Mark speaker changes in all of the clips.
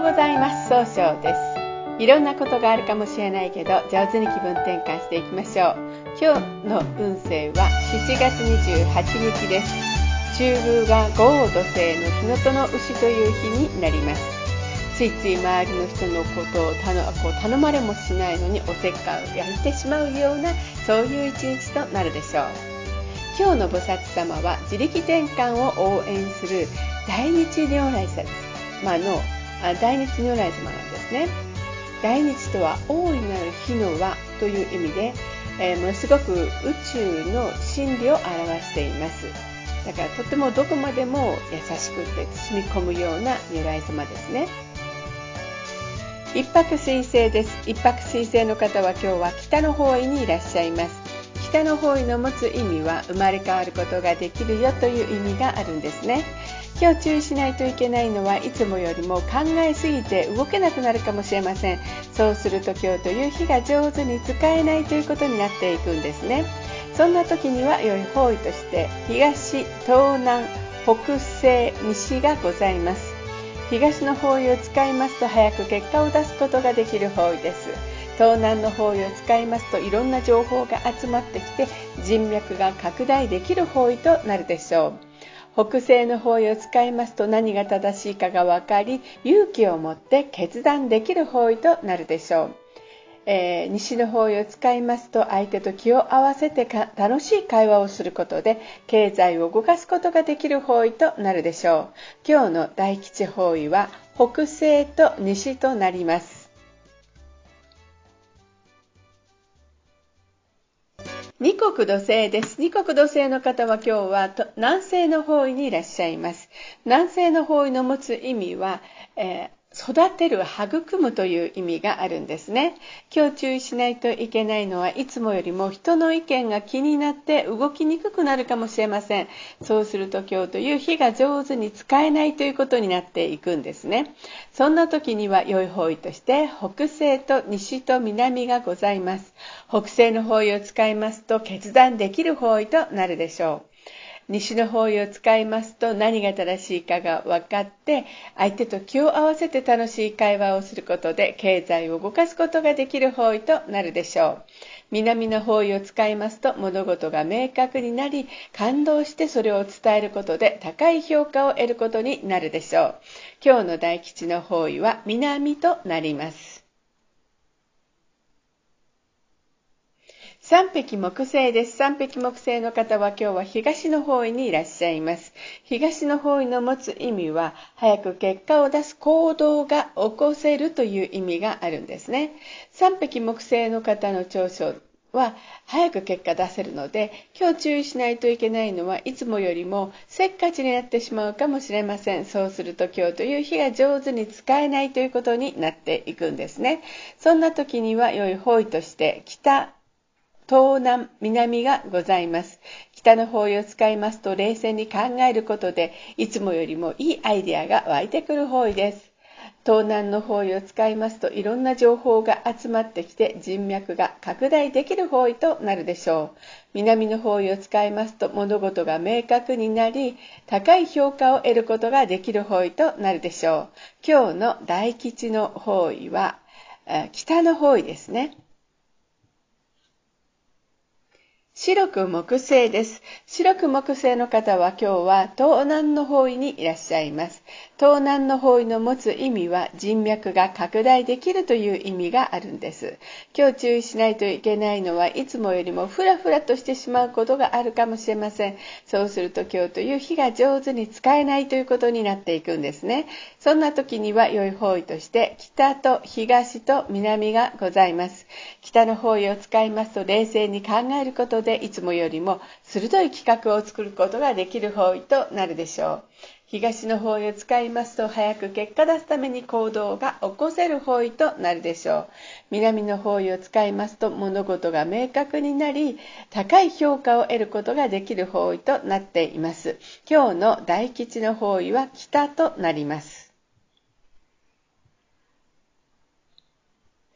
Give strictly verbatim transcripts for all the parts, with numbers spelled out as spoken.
Speaker 1: ございます。総称です。いろんなことがあるかもしれないけど、上手に気分転換していきましょう。今日の運勢はしちがつにじゅうはちにちです。中宮が豪土星の日のとの牛という日になります。ついつい周りの人のことを頼こう頼まれもしないのにおせっかいをやってしまうような、そういう一日となるでしょう。今日の菩薩様は自力転換を応援する大日如来様、まあ、の大日如来様なんですね。大日とは大いなる火の輪という意味で、えー、ものすごく宇宙の真理を表しています。だからとてもどこまでも優しくて包み込むような如来様ですね。一泊水星です。一泊水星の方は今日は北の方位にいらっしゃいます。北の方位の持つ意味は生まれ変わることができるよという意味があるんですね。今日注意しないといけないのはいつもよりも考えすぎて動けなくなるかもしれません。そうすると今日という日が上手に使えないということになっていくんですね。そんな時には良い方位として東、東南、北西、西がございます。東の方位を使いますと早く結果を出すことができる方位です。東南の方位を使いますといろんな情報が集まってきて人脈が拡大できる方位となるでしょう。北西の方位を使いますと何が正しいかが分かり勇気を持って決断できる方位となるでしょう。えー、西の方位を使いますと相手と気を合わせてか楽しい会話をすることで経済を動かすことができる方位となるでしょう。今日の大吉方位は北西と西となります。二国土星です。二国土星の方は今日は南西の方位にいらっしゃいます。南西の方位の持つ意味は、えー育てる、育むという意味があるんですね。今日注意しないといけないのはいつもよりも人の意見が気になって動きにくくなるかもしれません。そうすると今日という日が上手に使えないということになっていくんですね。そんな時には良い方位として北西と西と南がございます。北西の方位を使いますと決断できる方位となるでしょう。西の方位を使いますと何が正しいかが分かって相手と気を合わせて楽しい会話をすることで経済を動かすことができる方位となるでしょう。南の方位を使いますと物事が明確になり感動してそれを伝えることで高い評価を得ることになるでしょう。今日の大吉の方位は南となります。三匹木星です。三匹木星の方は今日は東の方位にいらっしゃいます。東の方位の持つ意味は早く結果を出す行動が起こせるという意味があるんですね。三匹木星の方の長所は早く結果出せるので今日注意しないといけないのはいつもよりもせっかちになってしまうかもしれません。そうすると今日という日が上手に使えないということになっていくんですね。そんな時には良い方位として北、東南、南がございます。北の方位を使いますと冷静に考えることでいつもよりもいいアイデアが湧いてくる方位です。東南の方位を使いますといろんな情報が集まってきて人脈が拡大できる方位となるでしょう。南の方位を使いますと物事が明確になり高い評価を得ることができる方位となるでしょう。今日の大吉の方位は北の方位ですね。白く木星です。白く木星の方は今日は東南の方位にいらっしゃいます。東南の方位の持つ意味は人脈が拡大できるという意味があるんです。今日注意しないといけないのはいつもよりもフラフラとしてしまうことがあるかもしれません。そうすると今日という日が上手に使えないということになっていくんですね。そんな時には良い方位として北と東と南がございます。北の方位を使いますと冷静に考えることでいつもよりも鋭い企画を作ることができる方位となるでしょう。東の方位を使いますと早く結果出すために行動が起こせる方位となるでしょう。南の方位を使いますと物事が明確になり高い評価を得ることができる方位となっています。今日の大吉の方位は北となります。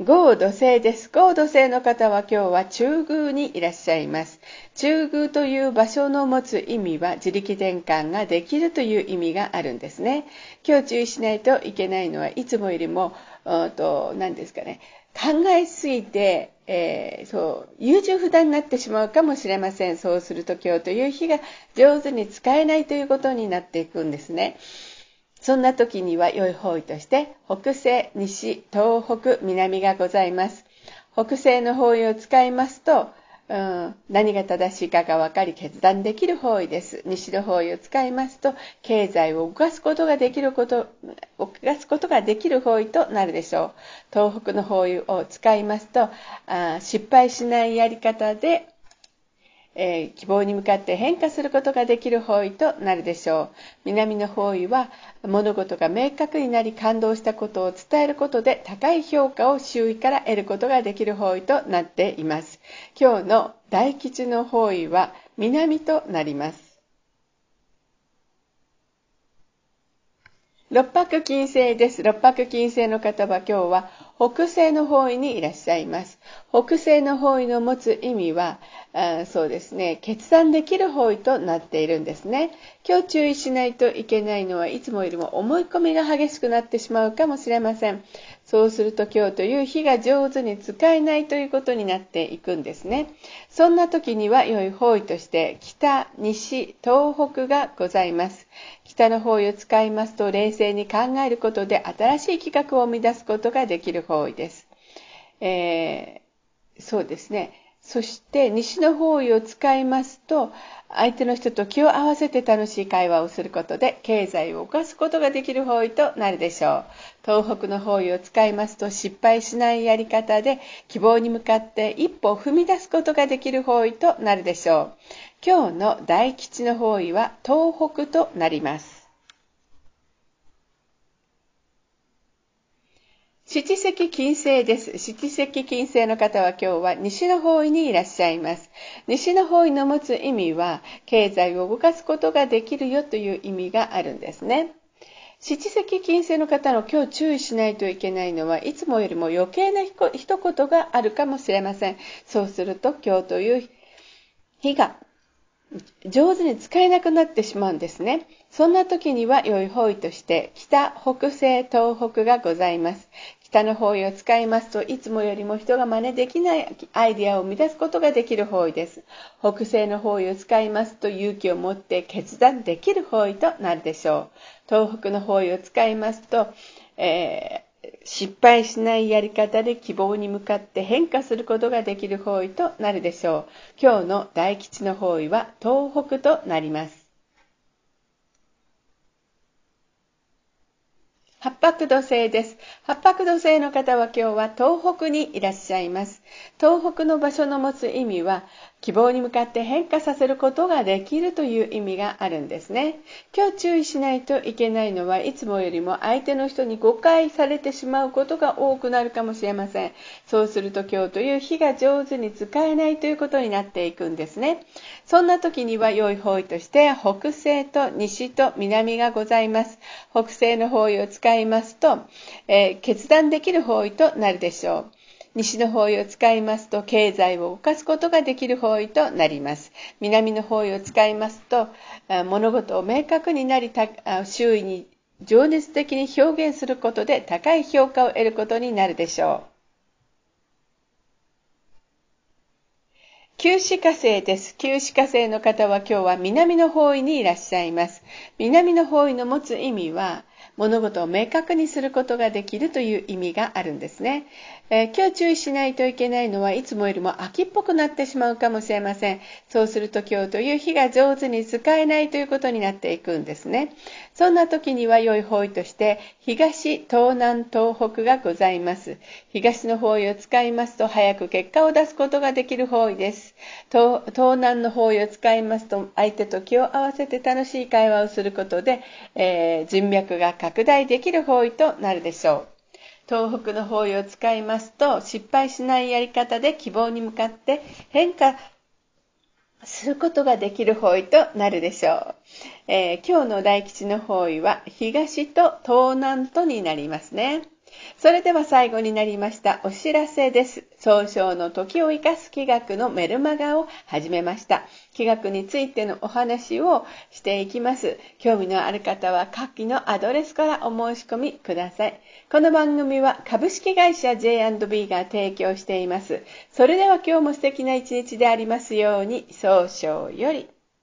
Speaker 1: 合土星です。合土星の方は今日は中宮にいらっしゃいます。中宮という場所の持つ意味は自力転換ができるという意味があるんですね。今日注意しないといけないのはいつもよりもと何ですかね、考えすぎて、えー、そう優柔不断になってしまうかもしれません。そうすると今日という日が上手に使えないということになっていくんですね。そんな時には良い方位として北西、西、東北、南がございます。北西の方位を使いますと、うん、何が正しいかが分かり決断できる方位です。西の方位を使いますと、経済を動かすことができること、動かすことができる方位となるでしょう。東北の方位を使いますと、あ失敗しないやり方で、えー、希望に向かって変化することができる方位となるでしょう。南の方位は物事が明確になり感動したことを伝えることで高い評価を周囲から得ることができる方位となっています。今日の大吉の方位は南となります。六白金星です。六白金星の方は今日は北西の方位にいらっしゃいます。北西の方位の持つ意味は、あそうですね、決断できる方位となっているんですね。今日注意しないといけないのはいつもよりも思い込みが激しくなってしまうかもしれません。そうすると今日という日が上手に使えないということになっていくんですね。そんな時には良い方位として北、西、東北がございます。北の方位を使いますと冷静に考えることで新しい企画を生み出すことができる方位です。えー、そうですね。そして西の方位を使いますと相手の人と気を合わせて楽しい会話をすることで経済を動かすことができる方位となるでしょう。東北の方位を使いますと失敗しないやり方で希望に向かって一歩を踏み出すことができる方位となるでしょう。今日の大吉の方位は東北となります。七石金星です。七石金星の方は今日は西の方位にいらっしゃいます。西の方位の持つ意味は経済を動かすことができるよという意味があるんですね。七石金星の方の今日注意しないといけないのはいつもよりも余計な一言があるかもしれません。そうすると今日という日が上手に使えなくなってしまうんですね。そんな時には良い方位として北、北西、東北がございます。北の方位を使いますといつもよりも人が真似できないアイデアを生み出すことができる方位です。北西の方位を使いますと勇気を持って決断できる方位となるでしょう。東北の方位を使いますと、えー失敗しないやり方で希望に向かって変化することができる方位となるでしょう。今日の大吉の方位は東北となります。八白土星です。八白土星の方は今日は東北にいらっしゃいます。東北の場所の持つ意味は希望に向かって変化させることができるという意味があるんですね。今日注意しないといけないのはいつもよりも相手の人に誤解されてしまうことが多くなるかもしれません。そうすると今日という日が上手に使えないということになっていくんですね。そんな時には良い方位として北西と西と南がございます。北西の方位を使いますと、えー、決断できる方位となるでしょう。西の方位を使いますと経済を動かすことができる方位となります。南の方位を使いますと物事を明確になり周囲に情熱的に表現することで高い評価を得ることになるでしょう。九死火星です。九死火星の方は今日は南の方位にいらっしゃいます。南の方位の持つ意味は物事を明確にすることができるという意味があるんですね。えー、今日注意しないといけないのはいつもよりも秋っぽくなってしまうかもしれません。そうすると今日という日が上手に使えないということになっていくんですね。そんな時には良い方位として東、東南、東北がございます。東の方位を使いますと早く結果を出すことができる方位です。東, 東南の方位を使いますと相手と気を合わせて楽しい会話をすることで、えー、人脈が拡大できる方位となるでしょう。東北の方位を使いますと失敗しないやり方で希望に向かって変化することができる方位となるでしょう。えー、今日の大吉の方位は東と東南とになりますね。 それでは最後になりましたお知らせです。創唱の時を生かす気学のメルマガを始めました。気学についてのお話をしていきます。興味のある方は下記のアドレスからお申し込みください。この番組は株式会社 ジェイアンドビー が提供しています。それでは今日も素敵な一日でありますように。創唱より。